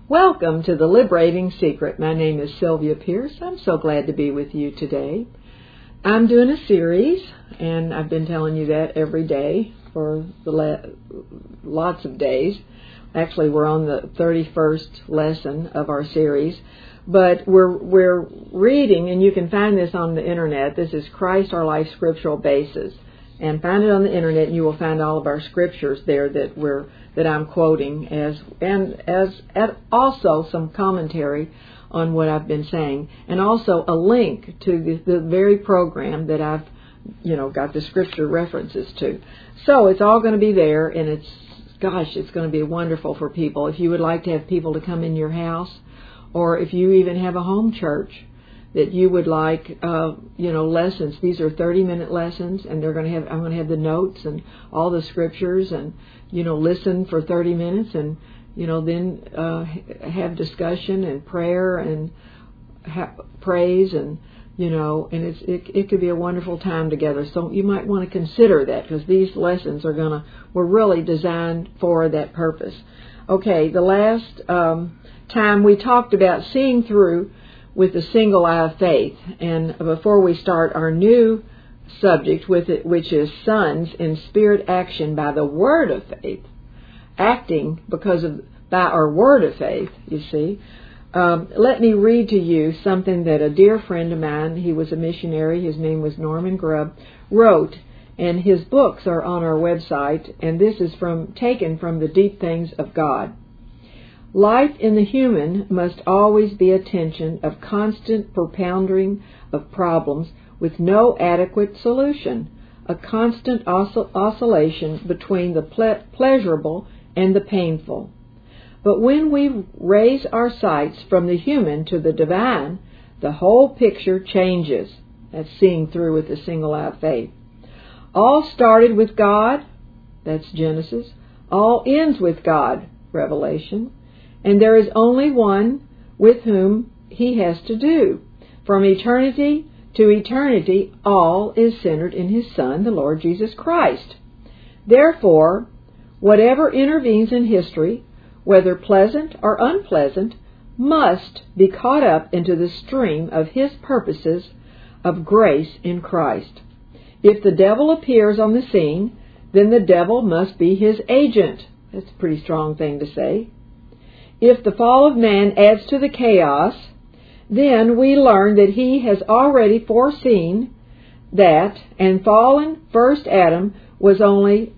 Welcome to The Liberating Secret. My name is Sylvia Pierce. I'm so glad to be with you today. I'm doing a series, and I've been telling you that every day for lots of days. Actually, we're on the 31st lesson of our series, but we're reading, and you can find this on the internet. This is Christ Our Life Scriptural Basis, and find it on the internet, and you will find all of our scriptures there that I'm quoting, and also some commentary on what I've been saying, and also a link to the very program that I've got the scripture references to. So it's all going to be there, and it's going to be wonderful for people. If you would like to have people to come in your house, or if you even have a home church that you would like, lessons. These are 30-minute lessons, and I'm going to have the notes and all the scriptures, and listen for 30 minutes, and then have discussion and prayer and praise, and and it could be a wonderful time together. So you might want to consider that, because these lessons were really designed for that purpose. Okay, the last time we talked about seeing through with the single eye of faith, and before we start our new subject with it, which is sons in spirit action by the word of faith, acting by our word of faith, you see. Let me read to you something that a dear friend of mine, he was a missionary, his name was Norman Grubb, wrote, and his books are on our website, and this is taken from The Deep Things of God. Life in the human must always be a tension of constant propounding of problems with no adequate solution, a constant oscillation between the pleasurable and the painful. But when we raise our sights from the human to the divine, the whole picture changes. That's seeing through with the single eye of faith. All started with God, that's Genesis. All ends with God, Revelation. And there is only one with whom he has to do. From eternity to eternity, all is centered in his Son, the Lord Jesus Christ. Therefore, whatever intervenes in history, whether pleasant or unpleasant, must be caught up into the stream of his purposes of grace in Christ. If the devil appears on the scene, then the devil must be his agent. That's a pretty strong thing to say. If the fall of man adds to the chaos, then we learn that he has already foreseen that, and fallen first Adam was only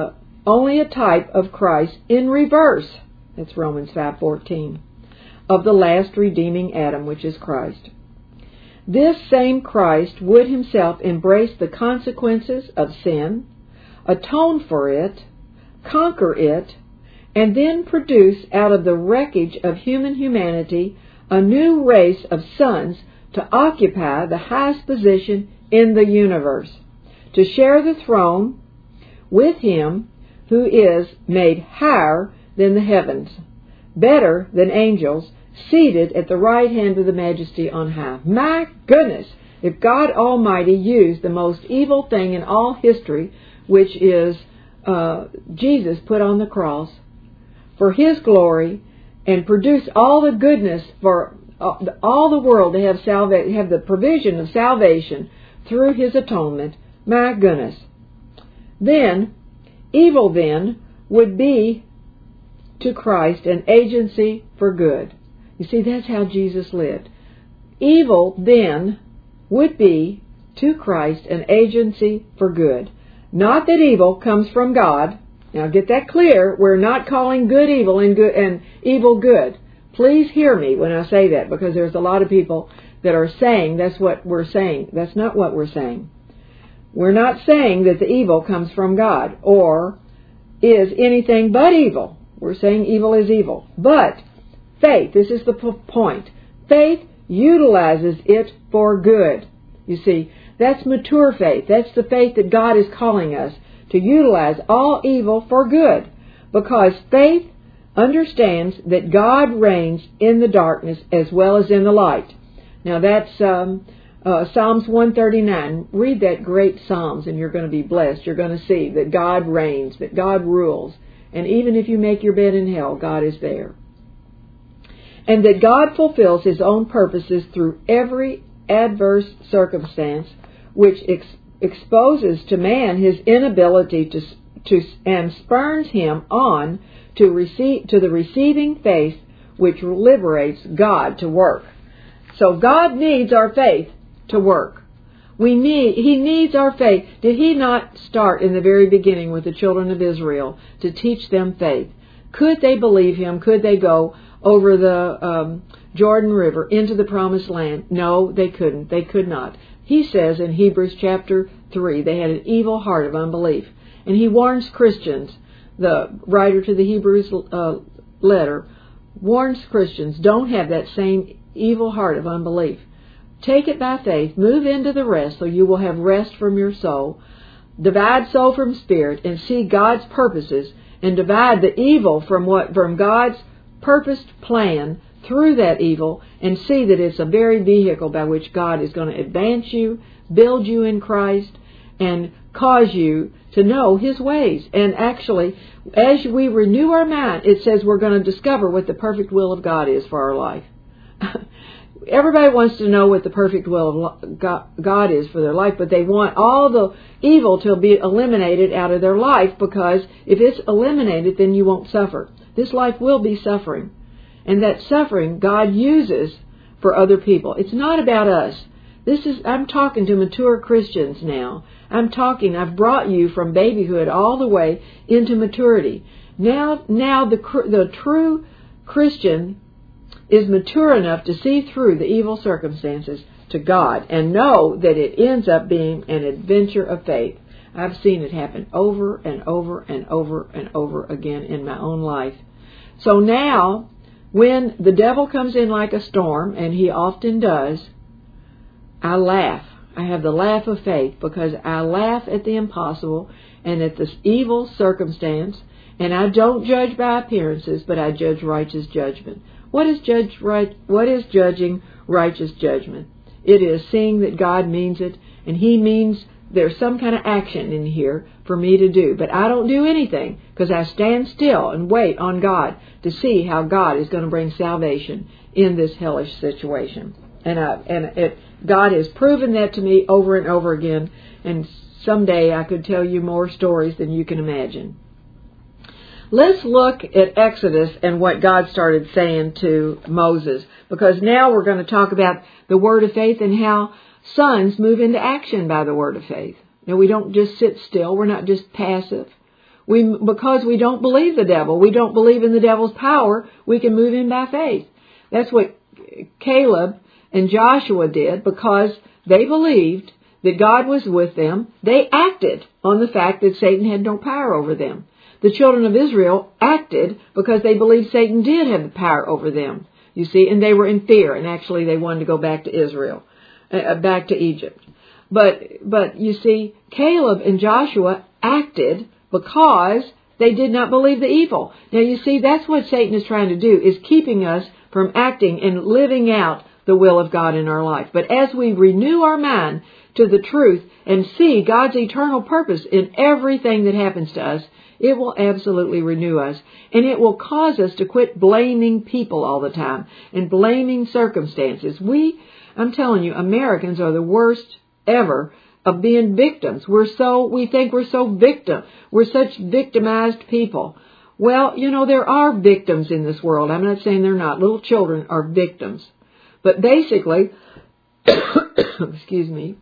a type of Christ in reverse. That's Romans 5:14, of the last redeeming Adam, which is Christ. This same Christ would himself embrace the consequences of sin, atone for it, conquer it, and then produce out of the wreckage of human humanity a new race of sons to occupy the highest position in the universe, to share the throne with him who is made higher than the heavens, better than angels, seated at the right hand of the Majesty on high. My goodness, if God Almighty used the most evil thing in all history, which is Jesus put on the cross, for his glory, and produce all the goodness for all the world to have the provision of salvation through his atonement, my goodness. Then, evil then would be to Christ an agency for good. You see, that's how Jesus lived. Evil then would be to Christ an agency for good. Not that evil comes from God. Now get that clear. We're not calling good evil and evil good. Please hear me when I say that, because there's a lot of people that are saying that's what we're saying. That's not what we're saying. We're not saying that the evil comes from God or is anything but evil. We're saying evil is evil. But faith, this is the point. Faith utilizes it for good. You see, that's mature faith. That's the faith that God is calling us to utilize all evil for good, because faith understands that God reigns in the darkness as well as in the light. Now that's Psalms 139. Read that great Psalms and you're going to be blessed. You're going to see that God reigns, that God rules. And even if you make your bed in hell, God is there. and that God fulfills His own purposes through every adverse circumstance, which exposes to man his inability to and spurns him on to the receiving faith which liberates God to work. So God needs our faith to work. He needs our faith. Did He not start in the very beginning with the children of Israel to teach them faith? Could they believe Him? Could they go over the Jordan River into the promised land? No, they couldn't. They could not. He says in Hebrews chapter 3, they had an evil heart of unbelief. And he warns Christians, the writer to the Hebrews letter, warns Christians, don't have that same evil heart of unbelief. Take it by faith, move into the rest so you will have rest from your soul. Divide soul from spirit and see God's purposes, and divide the evil from God's purposed plan through that evil, and see that it's a very vehicle by which God is going to advance you, build you in Christ, and cause you to know His ways. And actually, as we renew our mind, it says we're going to discover what the perfect will of God is for our life. Everybody wants to know what the perfect will of God is for their life, but they want all the evil to be eliminated out of their life, because if it's eliminated, then you won't suffer. This life will be suffering. And that suffering God uses for other people. It's not about us. I'm talking to mature Christians now. I've brought you from babyhood all the way into maturity. Now the true Christian is mature enough to see through the evil circumstances to God and know that it ends up being an adventure of faith. I've seen it happen over and over and over and over again in my own life. So now, when the devil comes in like a storm, and he often does, I laugh. I have the laugh of faith, because I laugh at the impossible and at this evil circumstance, and I don't judge by appearances, but I judge righteous judgment. What is judging righteous judgment? It is seeing that God means it, and He means there's some kind of action in here for me to do. But I don't do anything, because I stand still and wait on God to see how God is going to bring salvation in this hellish situation. God has proven that to me over and over again, and someday I could tell you more stories than you can imagine. Let's look at Exodus and what God started saying to Moses, because now we're going to talk about the word of faith and how sons move into action by the word of faith. Now, we don't just sit still. We're not just passive. Because we don't believe the devil, we don't believe in the devil's power, we can move in by faith. That's what Caleb and Joshua did, because they believed that God was with them. They acted on the fact that Satan had no power over them. The children of Israel acted because they believed Satan did have the power over them, you see, and they were in fear, and actually they wanted to go back to Israel, back to Egypt. But you see, Caleb and Joshua acted because they did not believe the evil. Now you see, that's what Satan is trying to do, is keeping us from acting and living out the will of God in our life. But as we renew our mind to the truth and see God's eternal purpose in everything that happens to us, it will absolutely renew us, and it will cause us to quit blaming people all the time and blaming circumstances. I'm telling you, Americans are the worst ever of being victims. We think we're such victimized people. Well, there are victims in this world. I'm not saying they're not. Little children are victims. But basically, excuse me,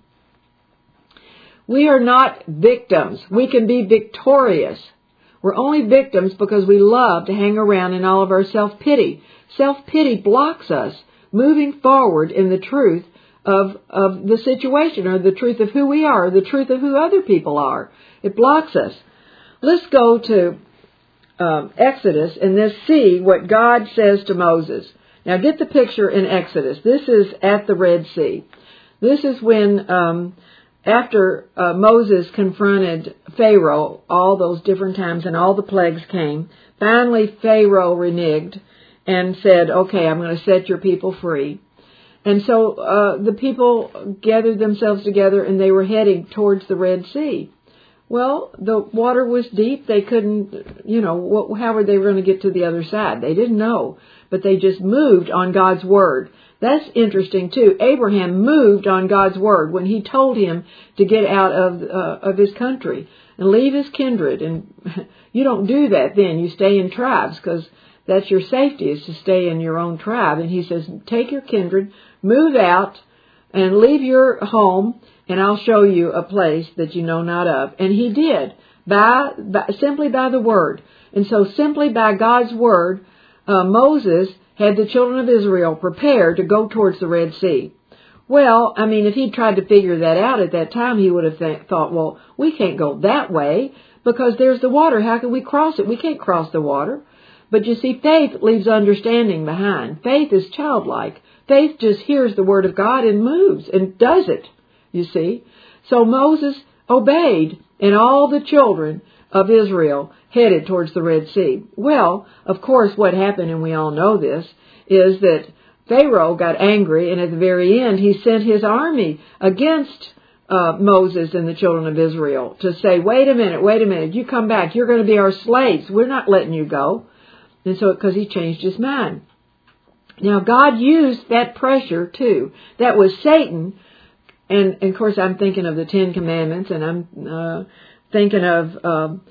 we are not victims. We can be victorious. We're only victims because we love to hang around in all of our self-pity. Self-pity blocks us moving forward in the truth of the situation, or the truth of who we are, or the truth of who other people are. It blocks us. Let's go to Exodus and let's see what God says to Moses. Now get the picture in Exodus. This is at the Red Sea. This is when after Moses confronted Pharaoh all those different times and all the plagues came, finally Pharaoh reneged and said, okay, I'm going to set your people free. And so the people gathered themselves together and they were heading towards the Red Sea. Well, the water was deep. They couldn't, how were they going to get to the other side? They didn't know, but they just moved on God's word. That's interesting too. Abraham moved on God's word when he told him to get out of his country and leave his kindred. And you don't do that then. You stay in tribes, because that's your safety, is to stay in your own tribe. And he says, take your kindred, move out, and leave your home, and I'll show you a place that you know not of. And he did, simply by the word. And so simply by God's word, Moses had the children of Israel prepared to go towards the Red Sea. Well, if he'd tried to figure that out at that time, he would have thought, well, we can't go that way because there's the water. How can we cross it? We can't cross the water. But you see, faith leaves understanding behind. Faith is childlike. Faith just hears the word of God and moves and does it, you see. So Moses obeyed, and all the children of Israel headed towards the Red Sea. Well, of course, what happened, and we all know this, is that Pharaoh got angry, and at the very end, he sent his army against Moses and the children of Israel to say, wait a minute, you come back, you're going to be our slaves, we're not letting you go. And so, because he changed his mind. Now, God used that pressure, too. That was Satan. And of course, I'm thinking of the Ten Commandments, and I'm thinking of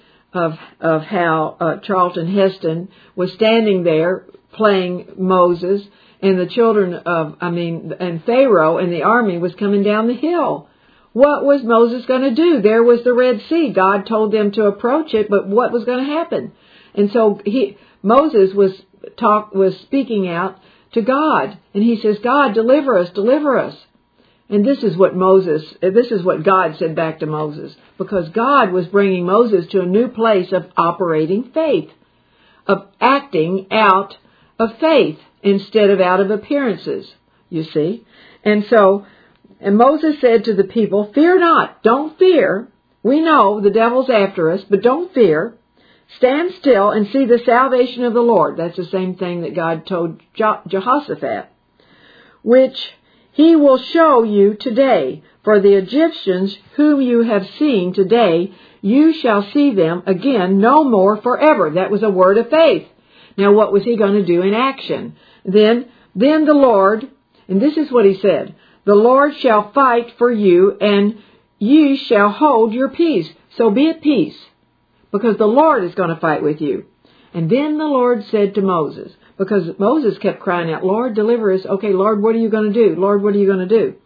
how Charlton Heston was standing there playing Moses, and the children and Pharaoh and the army was coming down the hill. What was Moses going to do? There was the Red Sea. God told them to approach it, but what was going to happen? And so Moses was speaking out to God, and he says, God, deliver us, deliver us. And this is what God said back to Moses, because God was bringing Moses to a new place of operating faith, of acting out of faith instead of out of appearances, you see. And Moses said to the people, fear not, don't fear. We know the devil's after us, but don't fear. Stand still and see the salvation of the Lord. That's the same thing that God told Jehoshaphat, which he will show you today. For the Egyptians whom you have seen today, you shall see them again no more forever. That was a word of faith. Now what was he going to do in action? Then the Lord, and this is what he said, the Lord shall fight for you, and ye shall hold your peace. So be at peace, because the Lord is going to fight with you. And then the Lord said to Moses, because Moses kept crying out, Lord, deliver us. Okay, Lord, what are you going to do? Lord, what are you going to do?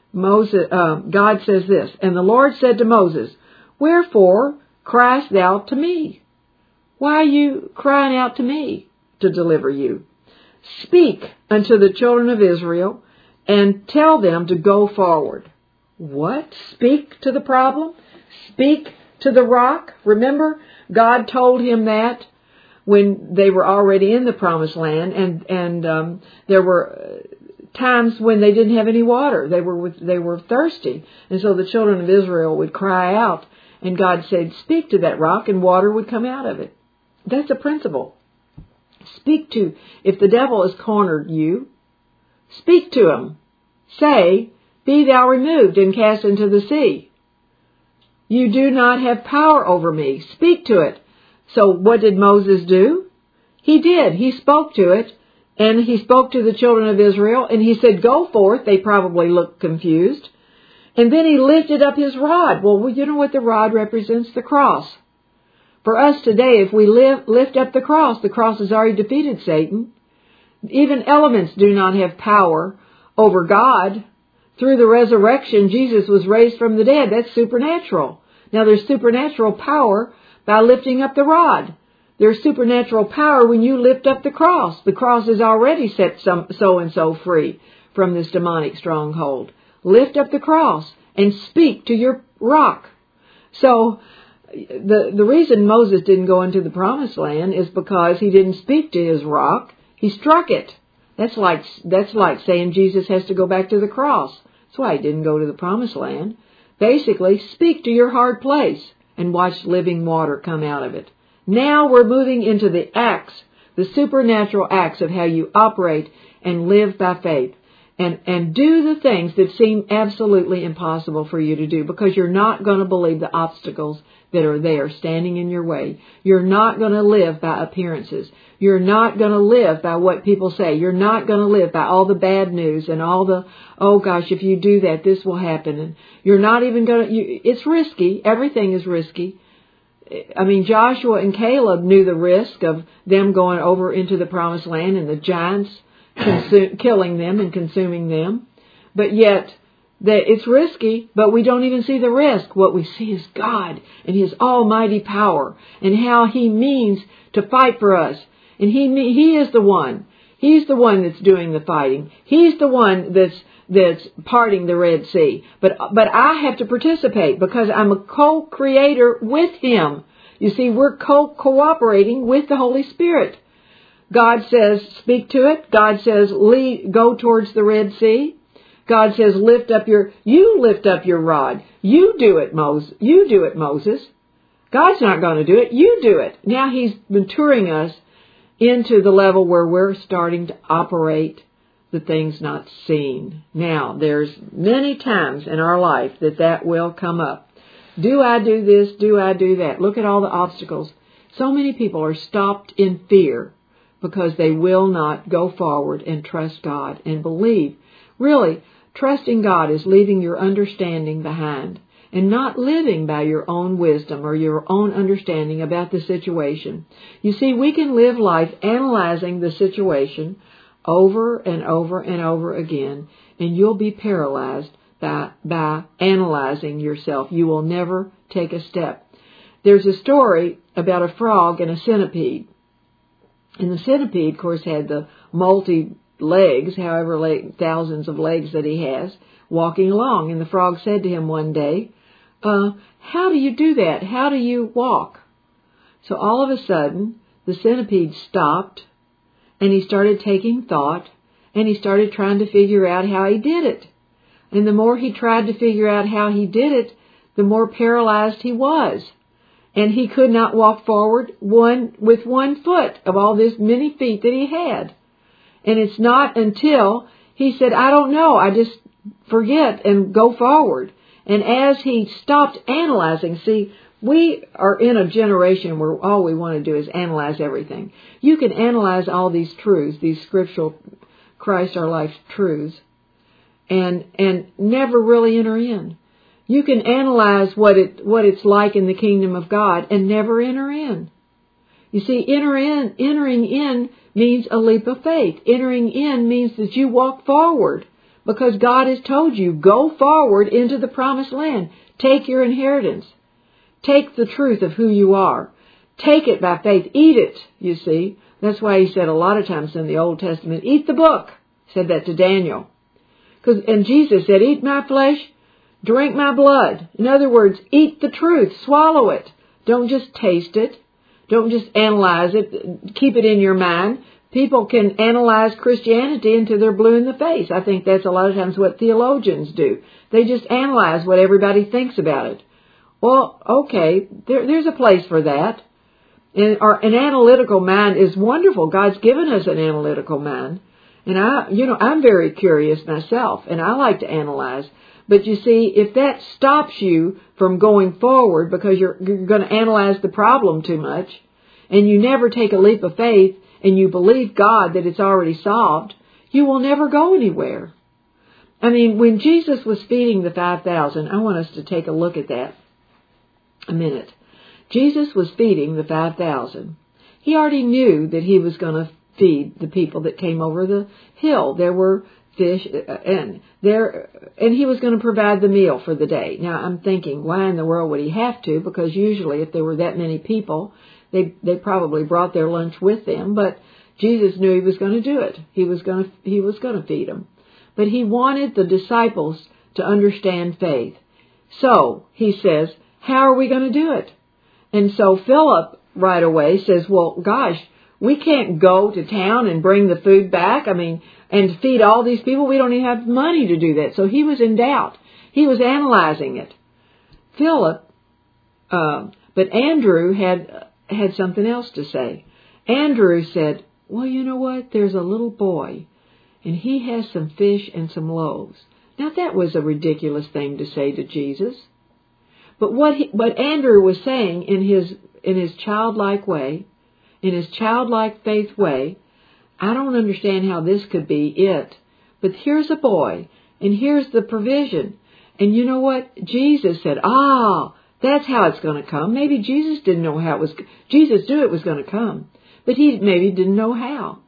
God says this, and the Lord said to Moses, wherefore criest thou to me? Why are you crying out to me to deliver you? Speak unto the children of Israel and tell them to go forward. What? Speak to the problem? Speak to the rock? Remember, God told him that when they were already in the promised land, and there were times when they didn't have any water. They were thirsty, and so the children of Israel would cry out, and God said, speak to that rock, and water would come out of it. That's a principle. Speak to, if the devil has cornered you, speak to him. Say, be thou removed and cast into the sea. You do not have power over me. Speak to it. So what did Moses do? He did. He spoke to it, and he spoke to the children of Israel, and he said, go forth. They probably looked confused. And then he lifted up his rod. Well, you know what the rod represents? The cross. For us today, if we lift up the cross has already defeated Satan. Even elements do not have power over God. Through the resurrection, Jesus was raised from the dead. That's supernatural. Now, there's supernatural power by lifting up the rod. There's supernatural power when you lift up the cross. The cross has already set so-and-so free from this demonic stronghold. Lift up the cross and speak to your rock. So, the reason Moses didn't go into the promised land is because he didn't speak to his rock. He struck it. That's like saying Jesus has to go back to the cross. That's why he didn't go to the promised land. Basically, speak to your hard place and watch living water come out of it. Now we're moving into the acts, the supernatural acts of how you operate and live by faith. and do the things that seem absolutely impossible for you to do, because you're not going to believe the obstacles that are there standing in your way. You're not going to live by appearances. You're not going to live by what people say. You're not going to live by all the bad news and all the, oh gosh, if you do that, this will happen. And you're not even going to, it's risky. Everything is risky. I mean, Joshua and Caleb knew the risk of them going over into the promised land and the giants killing them and consuming them. But yet, it's risky, but we don't even see the risk. What we see is God and His almighty power and how He means to fight for us. And He is the one. He's the one that's doing the fighting. He's the one that's parting the Red Sea. But I have to participate because I'm a co-creator with Him. You see, we're cooperating with the Holy Spirit. God says, speak to it. God says, go towards the Red Sea. God says, lift up your rod. You do it, Moses. God's not going to do it. You do it. Now He's maturing us into the level where we're starting to operate the things not seen. Now, there's many times in our life that will come up. Do I do this? Do I do that? Look at all the obstacles. So many people are stopped in fear because they will not go forward and trust God and believe. Really, trusting God is leaving your understanding behind and not living by your own wisdom or your own understanding about the situation. You see, we can live life analyzing the situation over and over and over again, and you'll be paralyzed by analyzing yourself. You will never take a step. There's a story about a frog and a centipede. And the centipede, of course, had the multi-legs, thousands of legs that he has, walking along. And the frog said to him one day, how do you do that? How do you walk? So all of a sudden, the centipede stopped, and he started taking thought, and he started trying to figure out how he did it. And the more he tried to figure out how he did it, the more paralyzed he was. And he could not walk forward with one foot of all this many feet that he had. And it's not until he said, I don't know, I just forget and go forward. And as he stopped analyzing, see, we are in a generation where all we want to do is analyze everything. You can analyze all these truths, these scriptural Christ our life truths, and never really enter in. You can analyze what it's like in the kingdom of God and never enter in. You see, entering in means a leap of faith. Entering in means that you walk forward because God has told you, go forward into the promised land. Take your inheritance. Take the truth of who you are. Take it by faith. Eat it, you see. That's why He said a lot of times in the Old Testament, eat the book. He said that to Daniel. And Jesus said, eat my flesh, drink my blood. In other words, eat the truth. Swallow it. Don't just taste it. Don't just analyze it. Keep it in your mind. People can analyze Christianity until they're blue in the face. I think that's a lot of times what theologians do. They just analyze what everybody thinks about it. Well, okay, there's a place for that. And an analytical mind is wonderful. God's given us an analytical mind. And I'm very curious myself, and I like to analyze. But you see, if that stops you from going forward because you're going to analyze the problem too much, and you never take a leap of faith, and you believe God that it's already solved, you will never go anywhere. I mean, when Jesus was feeding the 5,000, I want us to take a look at that a minute. Jesus was feeding the 5,000. He already knew that He was going to feed the people that came over the hill. There were fish, and He was going to provide the meal for the day. Now, I'm thinking, why in the world would He have to? Because usually if there were that many people, they probably brought their lunch with them, but Jesus knew He was going to do it. He was going to feed them. But He wanted the disciples to understand faith. So, He says, how are we going to do it? And so Philip right away says, well, gosh, we can't go to town and bring the food back. I mean, and feed all these people. We don't even have money to do that. So he was in doubt. He was analyzing it. But Andrew had something else to say. Andrew said, well, you know what? There's a little boy, and he has some fish and some loaves. Now that was a ridiculous thing to say to Jesus. But what Andrew was saying in his childlike way, in his childlike faith way, I don't understand how this could be it. But here's a boy, and here's the provision. And you know what? Jesus said, that's how it's going to come. Maybe Jesus didn't know how it was. Jesus knew it was going to come, but he maybe didn't know how.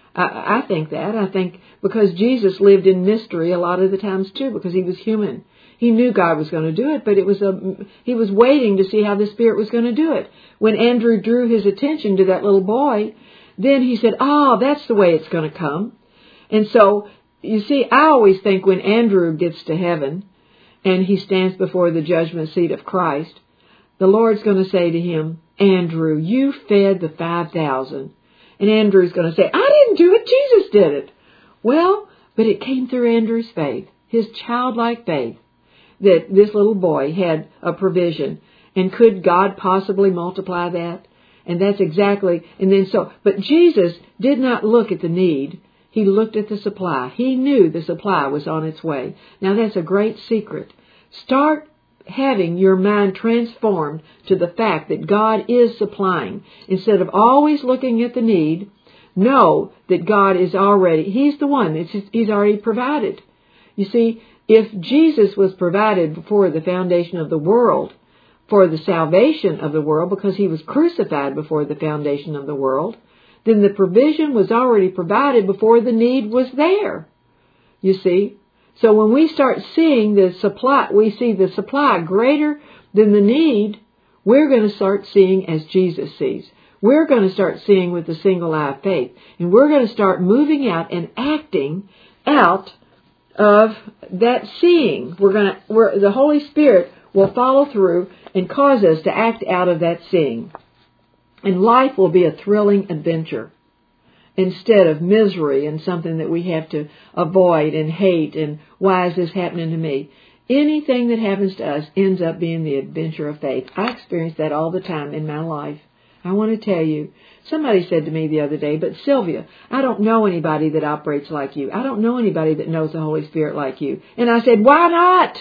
I think that. I think because Jesus lived in mystery a lot of the times too, because he was human. He knew God was going to do it, but he was waiting to see how the Spirit was going to do it. When Andrew drew his attention to that little boy, then he said, that's the way it's going to come. And so, you see, I always think when Andrew gets to heaven and he stands before the judgment seat of Christ, the Lord's going to say to him, Andrew, you fed the 5,000. And Andrew's going to say, I didn't do it, Jesus did it. Well, but it came through Andrew's faith, his childlike faith, that this little boy had a provision. And could God possibly multiply that? And that's exactly, but Jesus did not look at the need. He looked at the supply. He knew the supply was on its way. Now that's a great secret. Start having your mind transformed to the fact that God is supplying. Instead of always looking at the need, know that God is already, He's the one, He's already provided. You see, if Jesus was provided before the foundation of the world, for the salvation of the world, because He was crucified before the foundation of the world, then the provision was already provided before the need was there. You see? So when we start seeing the supply, we see the supply greater than the need, we're going to start seeing as Jesus sees. We're going to start seeing with the single eye of faith. And we're going to start moving out and acting out of that seeing. The Holy Spirit will follow through and cause us to act out of that seeing. And life will be a thrilling adventure instead of misery and something that we have to avoid and hate and why is this happening to me? Anything that happens to us ends up being the adventure of faith. I experience that all the time in my life. I want to tell you, somebody said to me the other day, but Sylvia, I don't know anybody that operates like you. I don't know anybody that knows the Holy Spirit like you. And I said, why not?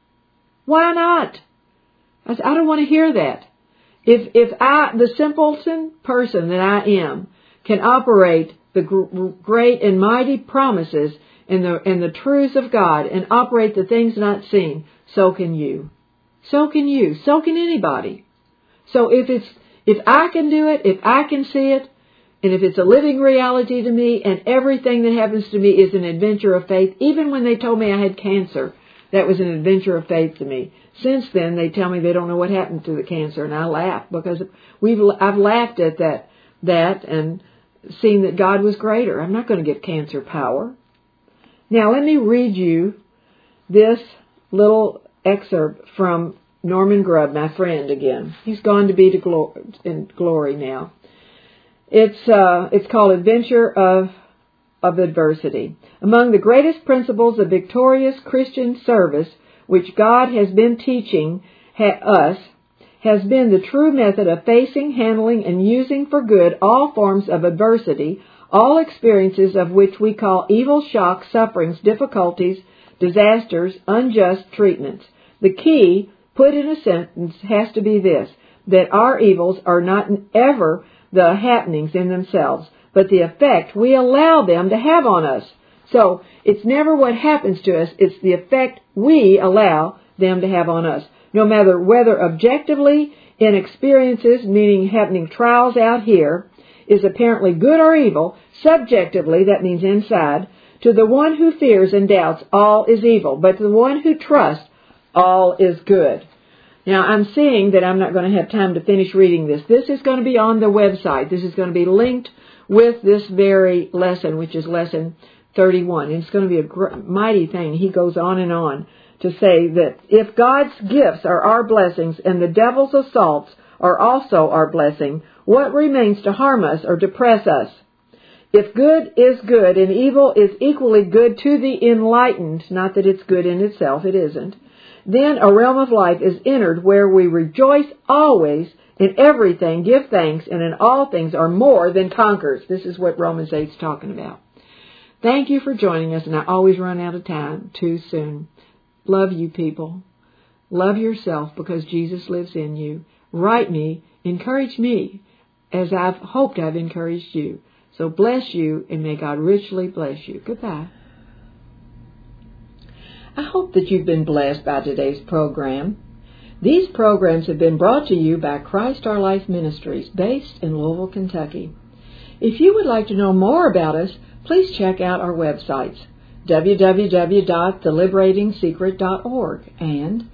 Why not? I said, I don't want to hear that. If I, the simpleton person that I am, can operate the great and mighty promises and the truths of God and operate the things not seen, so can you. So can you. So can anybody. So if I can do it, if I can see it, and if it's a living reality to me and everything that happens to me is an adventure of faith, even when they told me I had cancer, that was an adventure of faith to me. Since then, they tell me they don't know what happened to the cancer, and I laugh because I've laughed at that and seen that God was greater. I'm not going to give cancer power. Now, let me read you this little excerpt from Norman Grubb, my friend again. He's gone to be in glory now. It's called Adventure of Adversity. Among the greatest principles of victorious Christian service which God has been teaching us has been the true method of facing, handling, and using for good all forms of adversity, all experiences of which we call evil, shocks, sufferings, difficulties, disasters, unjust treatments. The key, put in a sentence, has to be this, that our evils are not ever the happenings in themselves, but the effect we allow them to have on us. So, it's never what happens to us, it's the effect we allow them to have on us. No matter whether objectively in experiences, meaning happening trials out here, is apparently good or evil, subjectively, that means inside, to the one who fears and doubts, all is evil, but to the one who trusts, all is good. Now, I'm seeing that I'm not going to have time to finish reading this. This is going to be on the website. This is going to be linked with this very lesson, which is lesson 31. And it's going to be a mighty thing. He goes on and on to say that if God's gifts are our blessings and the devil's assaults are also our blessing, what remains to harm us or depress us? If good is good and evil is equally good to the enlightened, not that it's good in itself, it isn't, then a realm of life is entered where we rejoice always in everything, give thanks, and in all things are more than conquerors. This is what Romans 8 is talking about. Thank you for joining us, and I always run out of time too soon. Love you people. Love yourself because Jesus lives in you. Write me, encourage me, as I've hoped I've encouraged you. So bless you, and may God richly bless you. Goodbye. I hope that you've been blessed by today's program. These programs have been brought to you by Christ Our Life Ministries, based in Louisville, Kentucky. If you would like to know more about us, please check out our websites, www.theliberating.secret.org and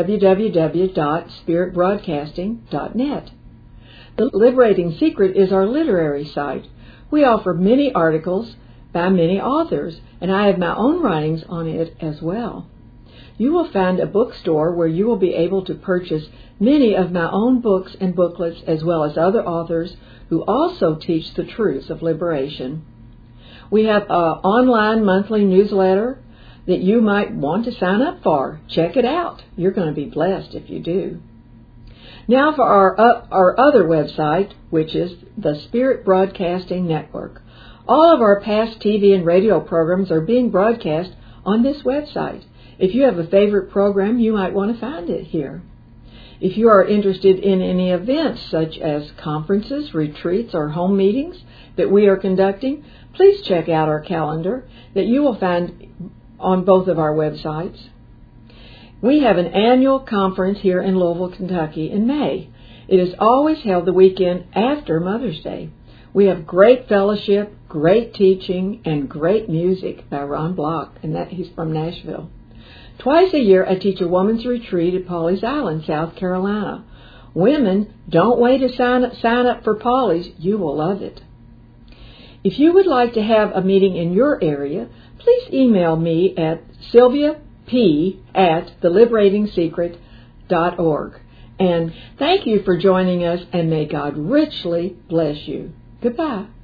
www.spiritbroadcasting.net. The Liberating Secret is our literary site. We offer many articles by many authors, and I have my own writings on it as well. You will find a bookstore where you will be able to purchase many of my own books and booklets, as well as other authors who also teach the truths of liberation. We have an online monthly newsletter that you might want to sign up for. Check it out. You're going to be blessed if you do. Now for our other website, which is the Spirit Broadcasting Network. All of our past TV and radio programs are being broadcast on this website. If you have a favorite program, you might want to find it here. If you are interested in any events, such as conferences, retreats, or home meetings that we are conducting, please check out our calendar that you will find on both of our websites. We have an annual conference here in Louisville, Kentucky in May. It is always held the weekend after Mother's Day. We have great fellowship, great teaching, and great music by Ron Block, and he's from Nashville. Twice a year, I teach a women's retreat at Pawleys Island, South Carolina. Women, don't wait to sign up for Pawleys. You will love it. If you would like to have a meeting in your area, please email me at sylviap@theliberating.secret.org. And thank you for joining us, and may God richly bless you. Goodbye.